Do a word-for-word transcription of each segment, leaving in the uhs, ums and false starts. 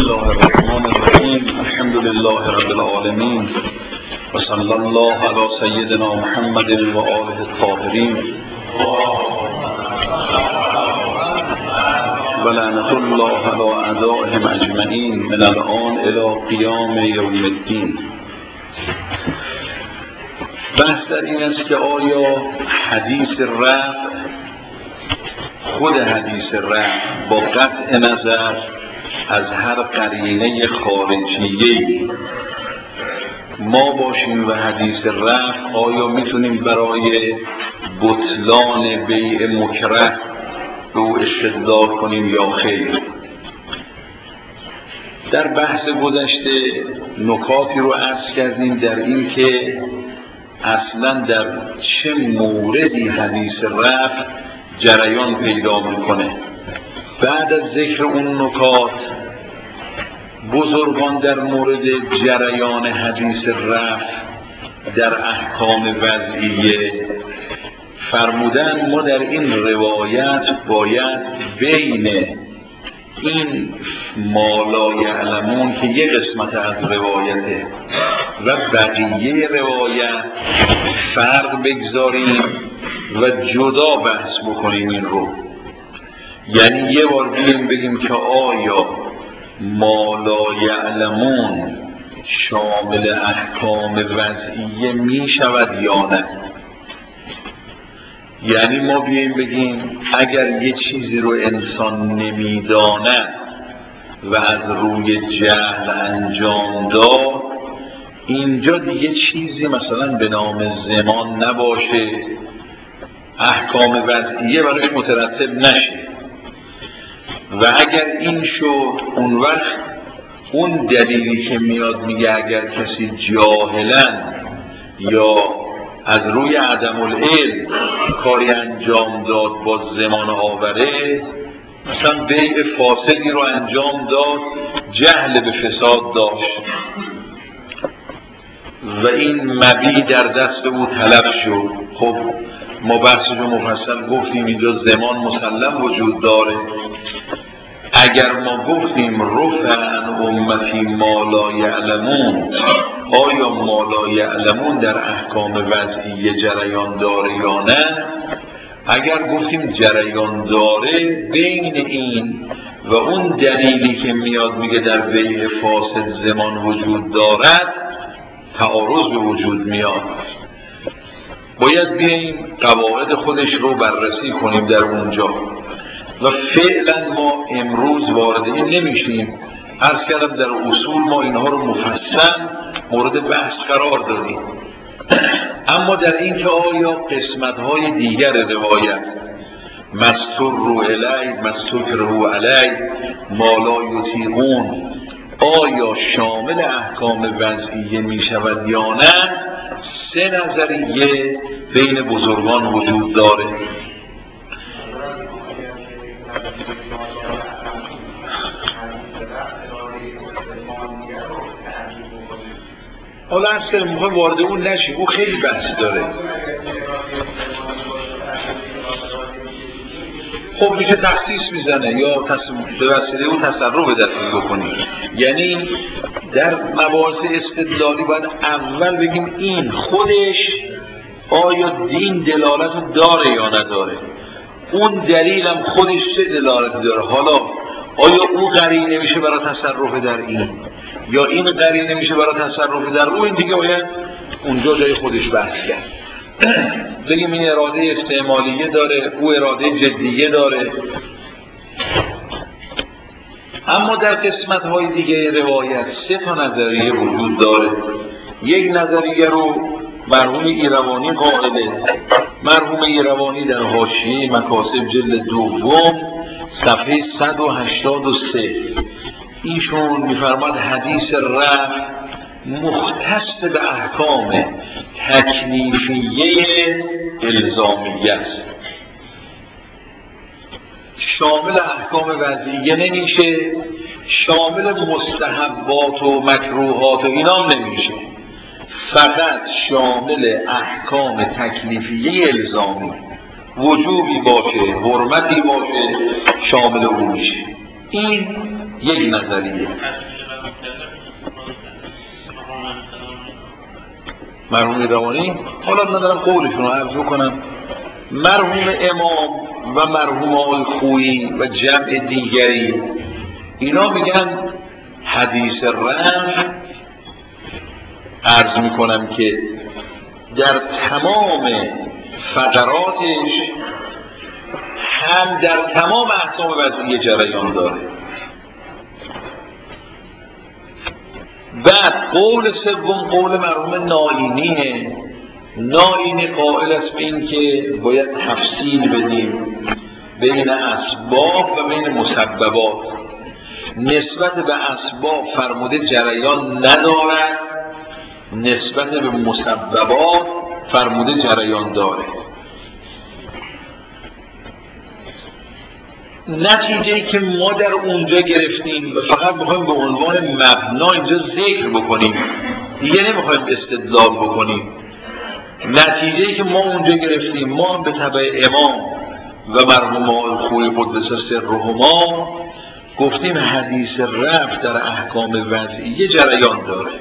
الله الرحمن الرحیم. الحمد لله رب العالمین و صلی الله علی سیدنا محمد و آله الطاهرین و لعنت الله علی اعدائهم اجمعین من الان الی قیام یوم الدین. بحث در این است که آیا حدیث رفع، خود حدیث رفع با قطع نظر از هر قرینه خارجیه‌ای ما باشیم و حدیث رفع آیا میتونیم برای بطلان بیع مکره به او استدلال کنیم یا خیر؟ در بحث گذشته نکاتی رو عرض کردیم در این که اصلا در چه موردی حدیث رفع جریان پیدا میکنه. بعد از ذکر اون نکات بزرگان در مورد جریان حدیث رفع در احکام وضعیه فرمودن ما در این روایت باید بین این ما لا یعلمون که یک قسمت از روایته و بقیه روایت فرق بگذاریم و جدا بحث بکنیم این رو. یعنی یه بار بیم بگیم که آیا ما لا یعلمون شامل احکام وضعیه می شود یا نه. یعنی ما بیاییم بگیم اگر یه چیزی رو انسان نمیداند و از روی جهل انجام داد، اینجا دیگه چیزی مثلا به نام زمان نباشه، احکام وضعیه براش مترتب نشه. و اگر این شد، اون وقت اون دلیلی که میاد میگه اگر کسی جاهلاً یا از روی عدم العلم کاری انجام داد با زمان آوره، مثلا بیع فاسدی رو انجام داد، جهل به فساد داشت و این مبیع در دست او تلف شد. خب ما بحثش رو مفصل گفتیم، اینجا زمان مسلم وجود داره. اگر ما گفتیم رفع عن امتی ما لا یعلمون، آیا ما لا یعلمون در احکام وضعیه جریان داره یا نه؟ اگر گفتیم جریان داره، بین این و اون دلیلی که میاد میگه در بیع فاسد زمان وجود دارد تعارض به وجود میاد. باید بیاییم قواعد خودش رو بررسی کنیم در اونجا و فعلا ما امروز وارد این نمیشیم. عرض کردم در اصول ما اینها رو مفصل مورد بحث قرار دادیم. اما در این که آیا قسمت‌های دیگر روایت مستور رو علی، مستور رو علی، ما لا یطیقون، آیا شامل احکام وضعیه می شود یا نه؟ سه نظریه بین بزرگان وجود داره. حالا از که میخوایم وارد اون نشیم، او خیلی بحث داره. خب میشه تخصیص میزنه یا به وسیله او تصرف دست بکنیم. یعنی در مباحث استدلالی باید اول بگیم این خودش آیا دین دلالت داره یا نداره، اون دلیل هم خودش چه دلالتی داره. حالا آیا او قرینه میشه برای تصرف در این یا این قرینه میشه برای تصرف در او؟ این دیگه باید اونجا جای خودش بحث کرد. بگیم این اراده استعمالیه داره، او اراده جدیه داره. اما در قسمت های دیگه روایت سه تا نظریه وجود داره. یک نظریه رو مرحوم ایروانی قائله. مرحوم ایروانی در حاشیه مکاسب جلد دوم صفحه صد و هشتاد و سه ایشون میفرماد حدیث رفع مختص به احکام تکلیفیه الزامیه است، شامل احکام وضعیه نمیشه، شامل مستحبات و مکروهات و اینام نمیشه، فقط شامل احکام تکلیفیه الزامی، وجوبی باشه، حرمتی باشه، شامل اون میشه. این یک نظریه. مرحوم روانی حالا ندارم قولشون رو عرض کنم. مرحوم امام و مرحوم آقای خویی و جمع دیگری اینا میگن حدیث رفع عرض میکنم که در تمام فقراتش هم در تمام احکام وضعیه جریان داره. بعد قول سوم قول مرحوم نائینیه. نائینی قائل است به این که باید تفصیل بدیم بین اسباب و بین مسببات. نسبت به اسباب فرموده جریان ندارد، نسبت به مسببات فرموده جریان داره. نتیجه‌ای که ما در اونجا گرفتیم و فقط میخوایم به عنوان مبنا اینجا ذکر بکنیم، دیگه نمیخوایم استدلال بکنیم. نتیجه‌ای که ما اونجا گرفتیم، ما هم به تبع امام و مرحوم آقای خویی قدس سرهما گفتیم حدیث رفع در احکام وضعیه جریان داره.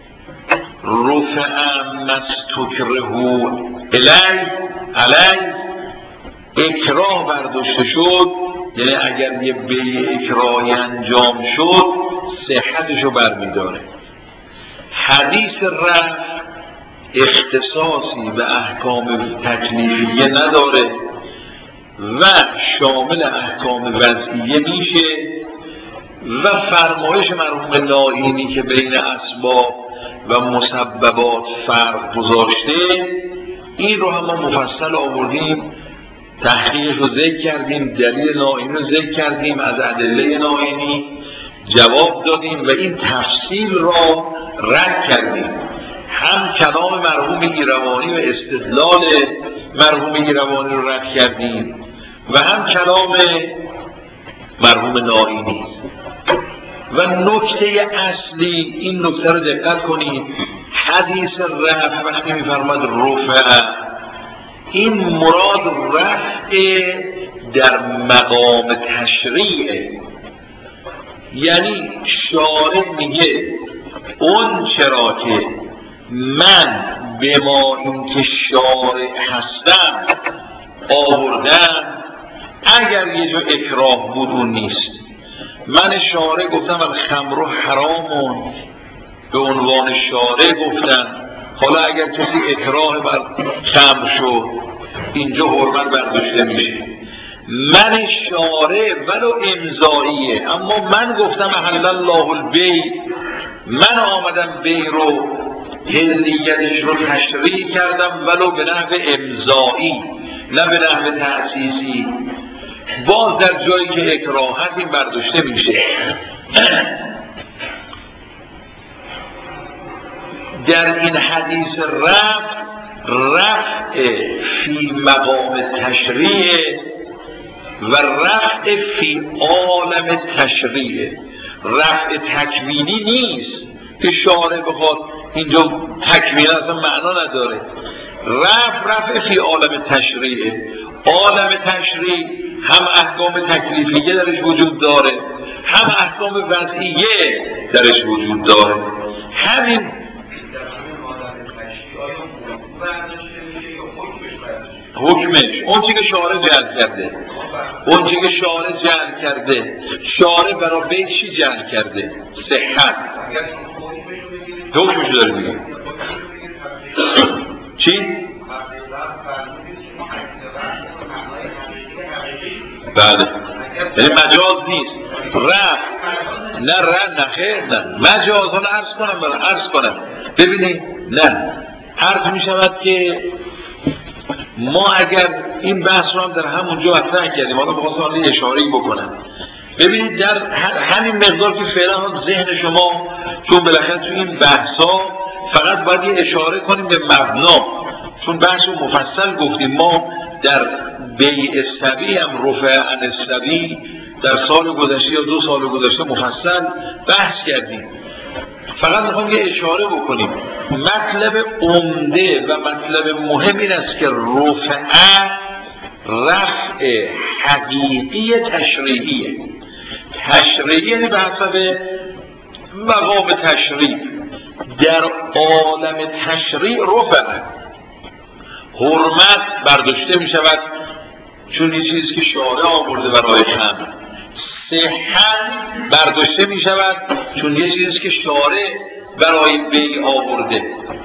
رفع مستکره الی علی، اکراه برداشته شد، یعنی اگر یه بیع اکراهی انجام شد صحتشو برمیداره. حدیث رفع اختصاصی به احکام تکلیفیه نداره و شامل احکام وضعیه میشه و فرمایش مرحوم نائینی که بین اسباب و مسببات فرق گذاشته این رو هم ما مفصل آوردیم، تحقیقش رو ذکر کردیم، دلیل نائینی رو ذکر کردیم، از ادله نائینی جواب دادیم و این تفصیل را رد کردیم. هم کلام مرحوم ایروانی و استدلال مرحوم ایروانی رو رد کردیم و هم کلام مرحوم نائینی. و نکته اصلی این نکته رو دقت کنید، حدیث رفع وقتی میفرماد رفع، این مراد رفع در مقام تشریعه. یعنی شارع میگه اون چرا که من به ما این که شارع هستم آوردم، اگر یه جا اکراه بود اون نیست. من شارع گفتم الخمر حرامون، به عنوان شارع گفتم، حالا اگر کسی اکراه بر خمر شد اینجا حرمت برداشته میشه. من شارع ولو امضاییه، اما من گفتم احل الله البیع، من آمدم بیع رو حلیتش رو تشریح کردم ولو به نحو امضایی نه به نحو تأسیسی. باز در جایی که اکراه هست این برداشته میشه. در این حدیث رفع، رفع فی مقام تشریع و رفع فی عالم تشریع، رفع تکوینی نیست که شارع بخواد اینجا تکوین اصلا معنا نداره. رفع رفع فی عالم تشریع، عالم تشریع هم احکام تکلیفیه درش وجود داره هم احکام وضعیه درش وجود داره. همین حکمش اون چی که شارع جعل کرده، اون چی که شارع جعل کرده، شارع برای بیع چی جعل کرده؟ صحت. حکمش داره میگه چی؟ بله، یعنی مجاز نیست. رفع نه رفع نه خیر نه مجاز. حالا عرض کنم برای عرض کنم ببینید، نه عرض می شود که ما اگر این بحث رو هم در همونجا مطرح کردیم، حالا بخواستم حالا اشاره‌ای بکنم. ببینید در همین مقدار که فعلا هم ذهن شما، چون بالاخره تو این بحثا فقط باید یه اشاره کنیم به مبنا، چون بحث رو مفصل گفتیم. ما در بیع السبی هم رفع عن السبی در سال گذشته یا دو سال گذشته مفصل بحث کردیم. فقط میخوام یه اشاره بکنیم. مطلب عمده و مطلب مهم این است که رفع رفع حقیقی تشریعیه. تشریعی یعنی به حسب مقام تشریع. در عالم تشریع رفع حرمت برداشته می شود چون این چیزی که شارع آورده برای خمر. صحت برداشته می شود چون یه چیزی که شارع برای بیع آورده.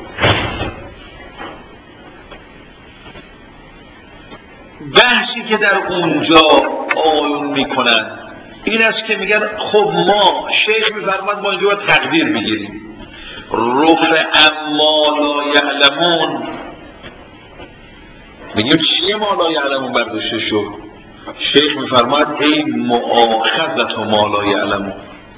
بحثی که در اونجا آیون میکنن این است که میگن خب ما شیخ میفرماد ما اینجا باید تقدیر بگیریم. رفع اما لا یعلمون، میگیم چیه ما لا یعلمون برداشته شد؟ شیخ میفرماد ای مؤاخذت ما لا یعلمون.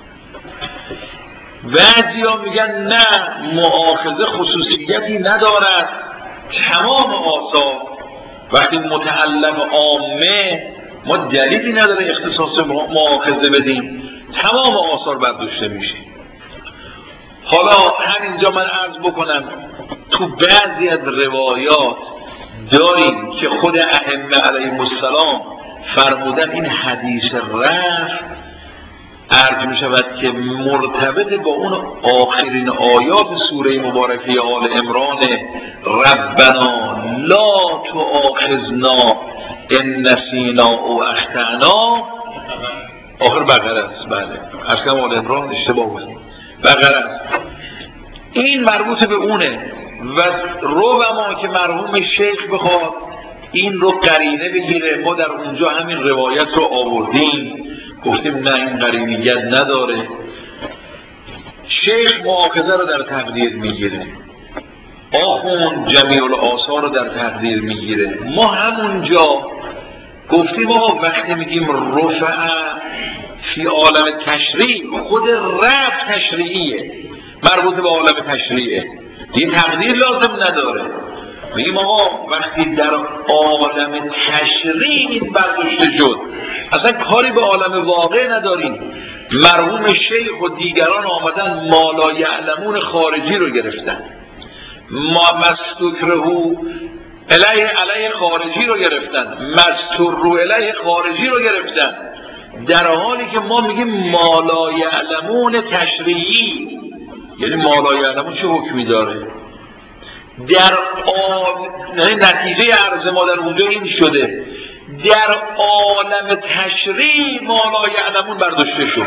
بعضی ها میگن نه، مؤاخذه خصوصیتی ندارد، تمام آثار وقتی متعلم عامه ما دلیلی نداره اختصاص مؤاخذه بدیم، تمام آثار برداشته میشه. حالا همینجا من عرض بکنم تو بعضی از روایات داریم که خود ائمه علیهم السلام فرمودن این حدیث رفع عرض می شود که مرتبط با اون آخرین آیات سوره مبارکه آل عمران ربنا لا تؤاخذنا ان نسینا او اخطأنا، آخر بقره است. بله اصلا آل عمران اشتباه بود، بقره است. این مربوط به اونه و رو ما که مرحوم شیخ بخواد این رو قرینه بگیره. ما در اونجا همین روایت رو آوردیم، گفتیم نه این قرینیت نداره. شیخ مؤاخذه رو در تقدیر میگیره، آخوند جمیع الآثار رو در تقدیر میگیره. ما همونجا گفتیم آقا وقتی میگیم رفع فی عالم تشریع، خود رفع تشریعیه، مربوط به عالم تشریعه، این تقدیر لازم نداره. میگیم آقا وقتی در عالم تشریع برداشته شد اصلا کاری به عالم واقع نداریم. مرحوم شیخ و دیگران آمدن ما لا یعلمون خارجی رو گرفتن، ما مستکرهو علیه علیه خارجی رو گرفتن، مستر رو علیه خارجی رو گرفتن، در حالی که ما میگیم ما لا یعلمون تشریعی. یعنی ما لا یعلمون چه حکمی داره؟ در آل... نتیجه عرض ما در اونجا این شده در عالم تشریع ما لا یعلمون برداشته شد.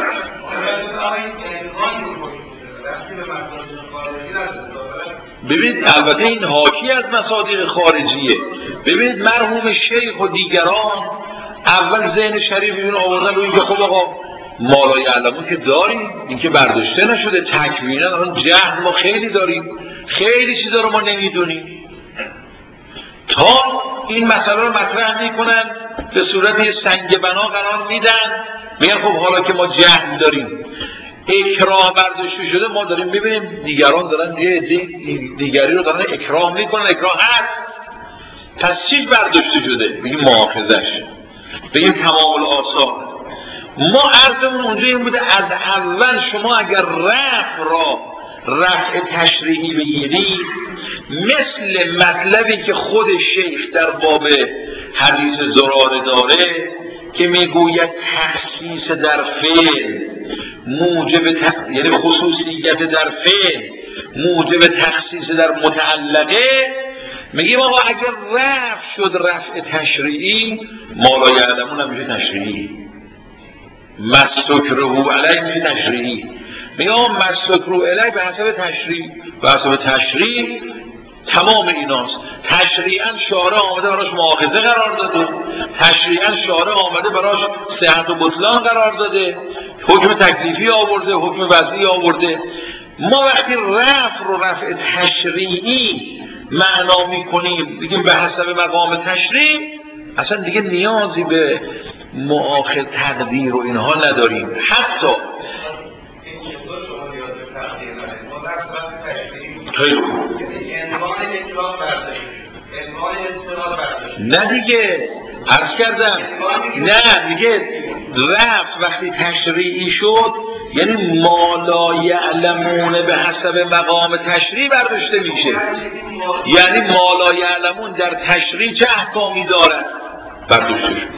ببینید البته این حاکی از مصادیق خارجیه. ببینید مرحوم شیخ و دیگران اول ذهن شریف این آوردن رو اینکه خب آقا ما لا یعلمون که داریم، این که برداشته نشده، تکوینا الان جهل ما خیلی داریم، خیلی چیزا رو ما نمیدونیم. تا این مسئله رو مطرح میکنن به صورت یه سنگ بنا قرار میدن، میگن خب حالا که ما جهل داریم، اکراه برداشته شده، ما داریم میبینیم دیگران دارن یه دیگری رو دارن اکراه میکنن، اکراه هست، پس چیز برداشته شده؟ بگیم مؤاخذش، بگیم تمام الآثار. ما عرضمون اونجا این بوده از اول شما اگر رفع را رفع تشریعی بگیرید، مثل مطلبی که خود شیخ در باب حدیث زراره داره که میگوید تخصیص در فعل موجب تخ... یعنی خصوصیت در فعل موجب تخصیص در متعلقه، میگیم آقا اگر رفع شد رفع تشریعی، ما لا یعلمون هم میشه تشریعی، مستکرهو علیه میشه تشریعی. میگم مستکرهو علیه به حسب تشریع، به حسب تشریع تمام ایناست. تشریعاً شارع آمده براش مؤاخذه قرار داده، تشریعاً شارع آمده براش صحت و بطلان قرار داده، حکم تکلیفی آورده، حکم وضعی آورده. ما وقتی رفع رو رفع تشریعی معنا میکنیم بگیم به حسب مقام تشریع، اصلا دیگه نیازی به مؤاخذ تقدیر و اینها نداریم. حتی خیلی نه دیگه عرض کردم، نه میگه رفع وقتی تشریعی شد یعنی ما لا یعلمون به حسب مقام تشریع برداشته میشه. یعنی ما لا یعلمون در تشریع چه احکامی دارد؟ برداشته شد.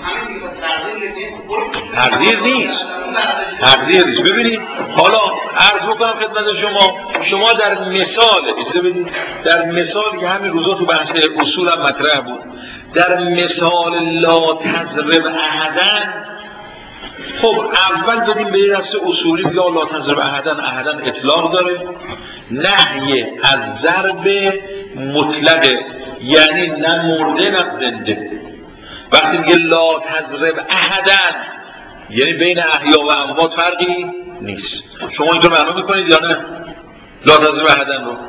تقدیر نیست، تقدیر نیست. ببینید حالا عرض بکنم خدمت شما، شما در مثال اجازه بدید، در مثالی که همین روزا تو بحث اصول هم مطرح بود، در مثال لا تضرب احدن، خب اول بدیم به یه دست اصولی یا لا تضرب احدن، احدن اطلاق داره، نهی از ضرب مطلقه، یعنی نه مرده نه زنده. وقتی میگه لا تضرب احدن یعنی بین احیا و اموات فرقی نیست. شما اینطور معلوم میکنید یا نه؟ لا تضرب احدن رو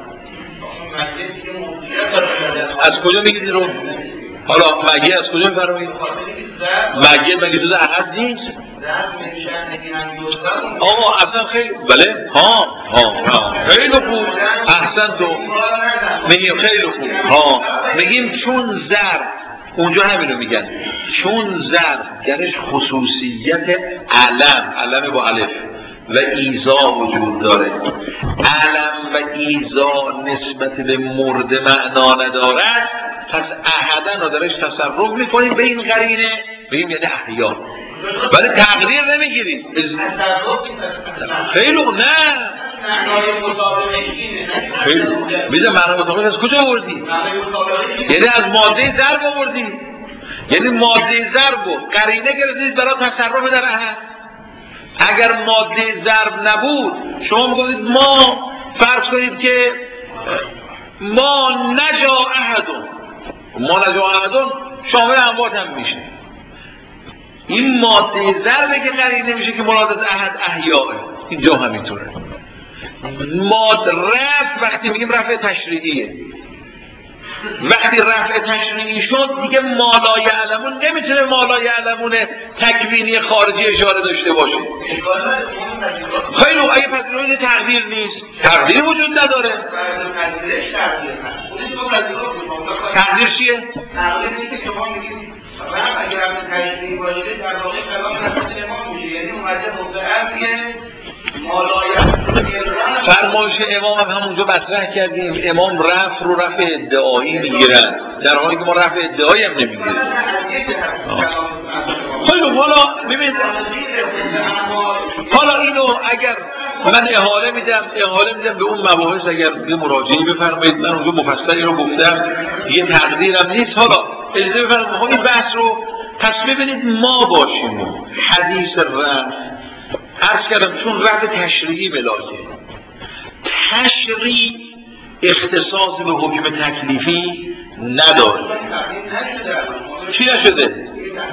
از کجا میگید رو؟ حالا مگه از کجا میفرمایید؟ مگه مگه جز احد نیست؟ آقا اصلا خیلی بله ها ها ها خیلی خوب احسن تو میگیم خیلی خوب ها میگیم چون ضرب اونجا همینو میگن چون ضرب درش خصوصیت علم علم با الف و ایزا وجود داره، علم و ایزا نسبت به مرده معنا ندارد، پس احدن رو درش تصرف میکنیم به این قرینه بگیم یعنی احیا، ولی تقدیر نمیگیریم. خیلی نه خیلی میده معنی مطابق از کجا آوردی؟ یعنی از ماده ضرب آوردی، یعنی ماده ضرب و قرینه گرفتید برای تصرف در احد. اگر ماده ضرب نبود شما میگوید ما فرض کنید که ما نجا احدون، ما نجا احدون شامل اموات هم میشه. این ماده ضربه که قرینه میشه که مراد از احد احیاه. اینجا همینطوره. ماده رفع وقتی میگیم رفع تشریعیه، وقتی رفع تشریعی شد دیگه مالا یعلمون نمیتونه مالا یعلمون تکوینی خارجی اشاره داشته باشه. خیلی اگه پس روی تقدیر نیست، تقدیر وجود نداره. تقدیر چیه؟ تقدیر نیست که شما میگید و اگر رفع تشریعی باشه در واقع کلام نفس امام میشه، یعنی اومده مقدعه فرمایش امام هم همونجا مطرح کردیم. امام رفع رو رفع ادعایی میگیرن در حالی که ما رفع ادعایی هم نمیگیریم. خیلی حالا ببینید، حالا اینو اگر من احاله میدم احاله میدم به اون مباحث، اگر یه مراجعه بفرمایید من اونجا مفصلی رو گفتم، یه تقدیرم نیست. حالا اجازه بفرمایید این بحث رو پس ببینید ما باشیم و حدیث رفع عرض کردم چون رفع تشریعی ملاکه، تشریع اختصاص به حکم تکلیفی نداره. چی نشده؟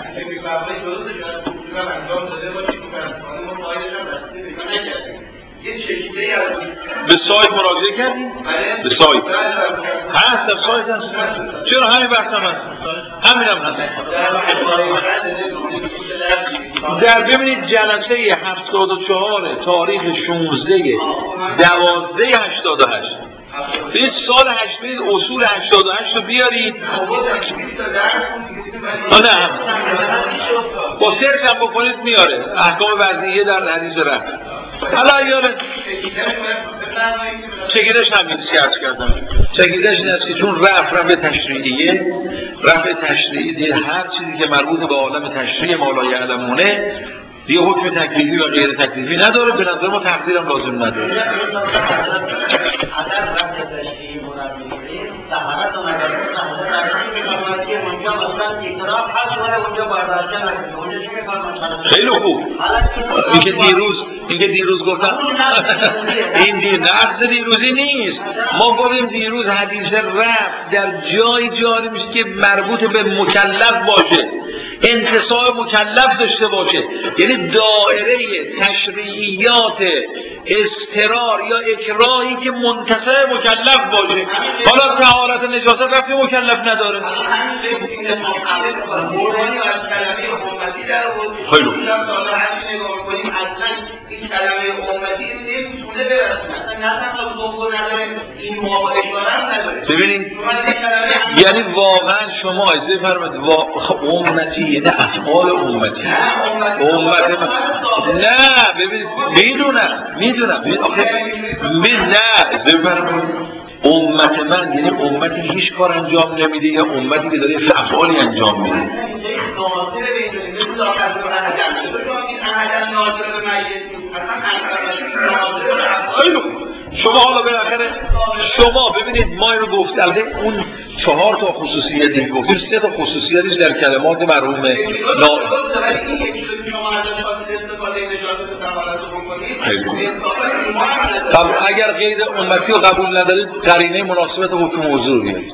به سایت مراجعه کردیم؟ به سایت هست، در سایت هست. چرا همین بحث هم هست؟ همین هم هست. در ببینید جلسه هفتاد و چهار تاریخ شانزده دوازده هشتاد و هشت این سال هشتاد اصول هشتاد و هشت رو بیارید. نه با سرچ هم بکنید میاره احکام وضعیه در حدیث رفع. حالا یاره چگیرش همین سیارش کردم، چگیرش این است که چون رفع رفع تشریعیه، رفع تشریعی دیگه هر چیزی که مربوط به عالم تشریع مالا یعلمونه دیگه حکم تکلیفی و غیر تکلیفی نداره. به نظر ما تقدیرم لازم نداره. خیلی خوب. اینکه دیروز اینکه دیروز گفتم این دی نقض دیروزی نیست. ما گفتیم دیروز حدیث رفع در جای جاری میشه که مربوط به مکلف باشه، انتصاب مکلف داشته باشه، یعنی دایره تشریعیات اضطرار یا اکراهی که منتصب مکلف باشه. حالا طهارت نجاست رفع مکلف نداره. خیلی این کلمه امتی نمیتونه برسونه، نه تنها ذوق نداره، این موقع اشاره هم نداره. ببینید یعنی واقعا شما اجازه فرمایید امتی یعنی افعال امتی امت نه ببینید میدونم میدونم آخه نه اجازه فرمایید امت من یعنی امتی که هیچ کار انجام نمیده یا امتی که داره افعالی انجام میده؟ شما حالا بالاخره شما ببینید ما رو گفت البته اون چهار تا خصوصیتی گفتیم، سه تا خصوصیتش در کلمات مرحوم نا طب اگر قید امتی رو قبول ندارید قرینه مناسبت حکم موضوع بیارید.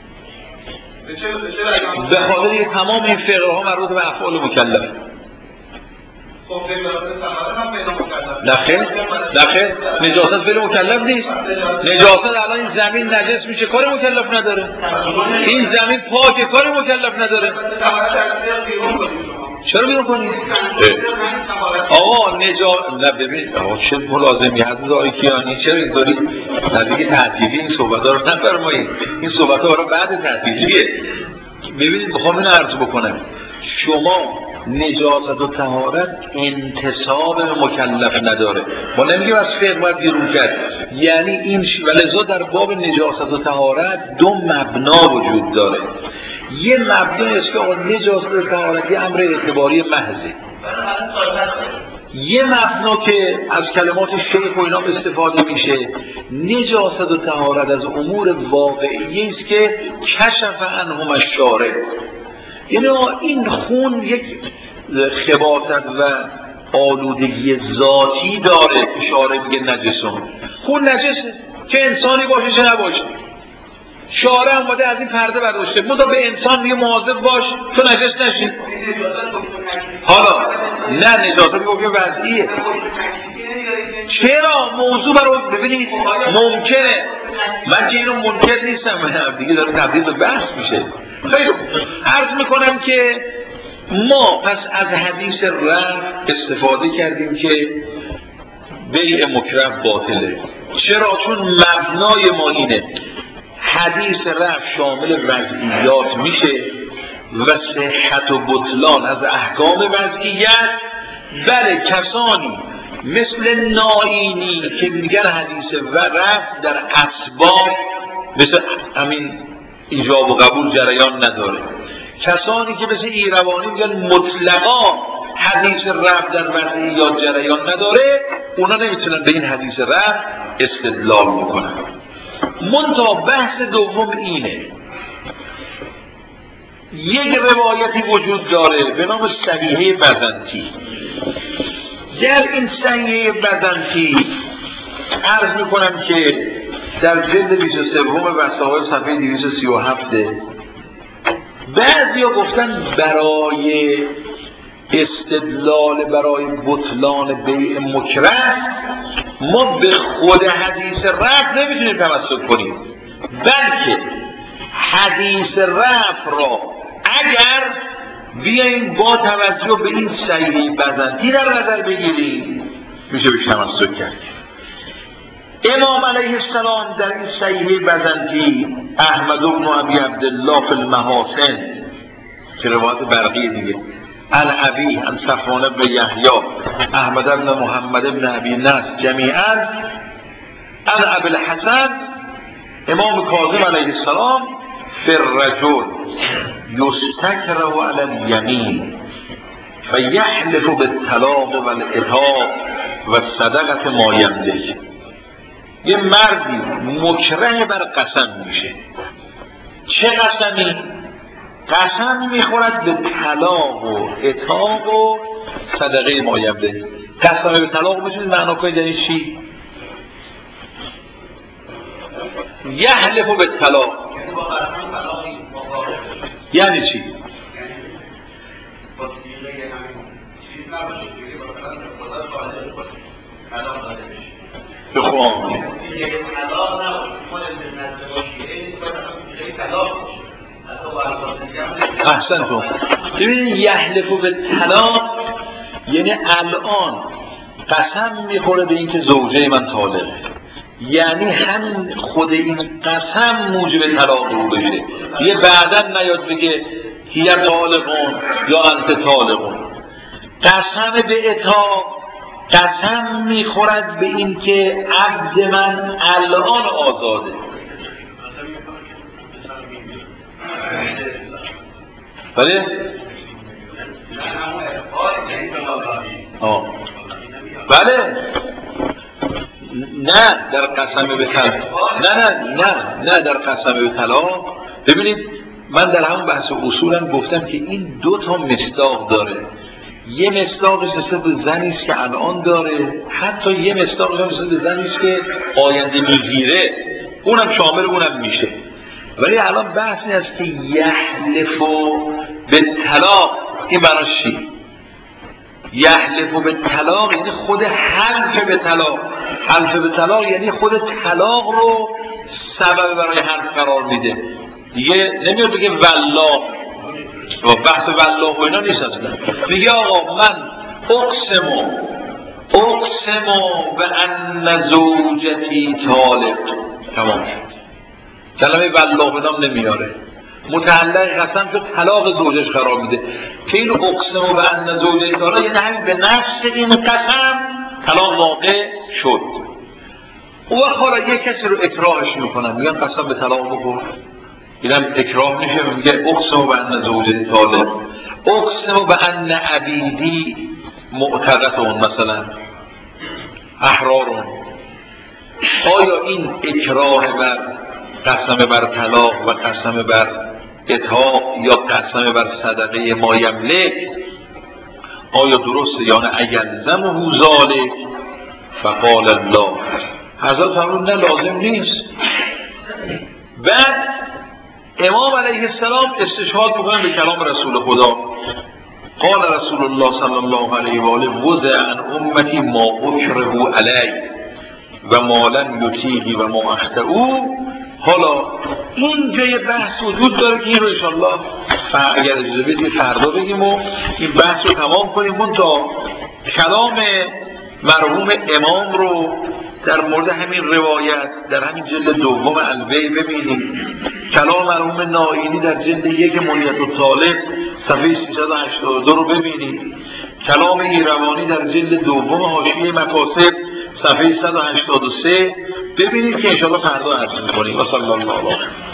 به خاطر اینکه تمام این فقره ها مربوط به افعال مکلف. نخیر نخیر نجاست فعل مکلف نیست. نجاست الان این زمین نجس میشه کار مکلف نداره. این زمین پاکه کار مکلف نداره. چرا بیرون کنید؟ آقا نجا نه ببین آقا چه ملازمی هست آقای کیانی چرا اینطوری نزدیک تعطیلی این صحبت ها رو نفرمایید. این صحبت ها رو بعد تعطیلیه. ببینید بخوام این عرض بکنم شما نجاست و طهارت انتصاب مکلف نداره. ما نمیگیم از فقه باید بیرون کرد، یعنی این ش... ولذا در باب نجاست و طهارت دو مبنا وجود داره. یه مبنا است که نجاست و طهارت یه امر اعتباری محضه، یه مبنا که از کلمات شیخ و اینا استفاده میشه نجاست و طهارت از امور واقعی است که کشف عنهم الشارع، یعنی این خون یک خباثت و آلودگی ذاتی داره که شارع میگه نجسون. خون نجسه که انسانی باشه چه نباشه. شارع اومده از این پرده برداشته مدا به انسان میگه مواظب باش تو نجس نشی. حالا نه نجاست میگه وضعیه. چرا موضوع برای ببینید ممکنه من که اینو منکر نیستم من دیگه داره تبدیل به بحث میشه. خیلی عرض میکنم که ما پس از حدیث رفع استفاده کردیم که بیع مکره باطله. چرا؟ چون مبنای ما اینه حدیث رفع شامل وضعیات میشه و صحت و بطلان از احکام وضعیت. بله کسانی مثل نائینی که میگن حدیث و رفع در اسباب مثل همین ایجاب و قبول جریان نداره. کسانی که مثل ایروانی میگن مطلقا حدیث رفع در وضعیات جریان نداره، اونا نمیتونن به این حدیث رفع استدلال بکنن. منتها بحث دوم اینه یک روایتی وجود داره به نام صحیحه بزنطی. در این صحیحه بزنطی عرض میکنم که در جلد بیست و سه وسائل صفحه دویست و سی و هفت بعضی ها گفتن برای استدلال برای بطلان بیع مکره ما به خود حدیث رفع نمیتونیم تمسک کنیم، بلکه حدیث رفع را اگر بیاییم با توجه به این صحیحه بزنطی در نظر بگیریم میشه بهش تمسک کرد. امام علیه السلام در این صحیحه بزنطی احمد بن ابی عبدالله فی المحاسن که روایت برقی دیگه عن ابی عن صفوان بن یحیی احمد بن محمد بن ابی نصر جمیعا عن ابی الحسن امام کاظم علیه السلام فی الرجل یستکره علی الیمین و یحلف بالطلاق و العتاق و صدقه ما یملک. یه مردی مکره بر قسم میشه. چه قسمی؟ قسم میخورد به طلاق و عتاق و صدقه ما یملک. قسم به طلاق میتونید معنا کنید یعنی چی؟ یحلف بالطلاق یعنی چی؟ به خواه احسنتون. ببینید یحلفو به طلاق یعنی الان قسم میخوره به اینکه زوجه من طالقه، یعنی همین خود این قسم موجب طلاق رو بشه. یه بعداً نیاد بگه هی طالقون یا انت طالقون. قسم به عتاق قسم میخورد به این که عبد من الان آزاده. بله؟ آه. بله نه در قسم به طلاق، نه نه نه نه در قسم به طلاق. ببینید من در همون بحث اصولا گفتم که این دو تا مصداق داره. یه مصداقش نسبت به زنی است که الان داره، حتی یه مصداقش هم نسبت به زنی است که آینده میگیره، اونم شامل اونم میشه. ولی الان بحث این است که یحلفو به طلاق، این براش چی؟ یحلفو به طلاق یعنی خود حلف به طلاق. حلف به طلاق یعنی خود طلاق رو سبب برای حلف قرار میده دیگه. نمیاد بگه والله، بحث والله و اینا نیست اصلا. میگه آقا من اقسمو اقسمو به ان زوجتی طالق، تمام شد. کلمه والله و نام نمیاره، متعلق قسم تو طلاق زوجش قرار میده که این اقسمو به ان زوجتی طالق یعنی همین به نفس این قسم طلاق واقع شد. او حالا یک کسی رو اکراهش میکنن، میگن قسم به طلاق بخور، اینم اکراه میشه، میگه اقسمو به ان زوجتی طالق، اقسمو به ان عبیدی معتقتون مثلا احرارون. آیا این اکراه بر قسم بر طلاق و قسم بر اطاق یا قسم بر صدقه ما یملک آیا درسته یا نه؟ اگر زمه ذالک فقال الله، حضرت فرمود نه لازم نیست. بعد امام علیه السلام استشهاد میکنن به کلام رسول خدا. قال رسول الله صلی الله علیه و آله وضع عن امتی ما اکره علی و ما لم یطیعه و ما اخطئوا. حالا اینجا یه بحث وجود داره که این رو انشاءالله اگر اجازه بدید فردا بگیم و این بحث رو تمام کنیم. من تا کلام مرحوم امام رو در مورد همین روایت در همین جلد دوم الوی ببینید. کلام مرحوم نائینی در جلد یک منیت الطالب صفحه سیصد و هشتاد و دو رو ببینید. کلام ایروانی در جلد دوم حاشیه مکاسب صفحه صد و هشتاد و سه ببینید که انشاءالله فردا عرض می‌کنیم. و صلی الله علیه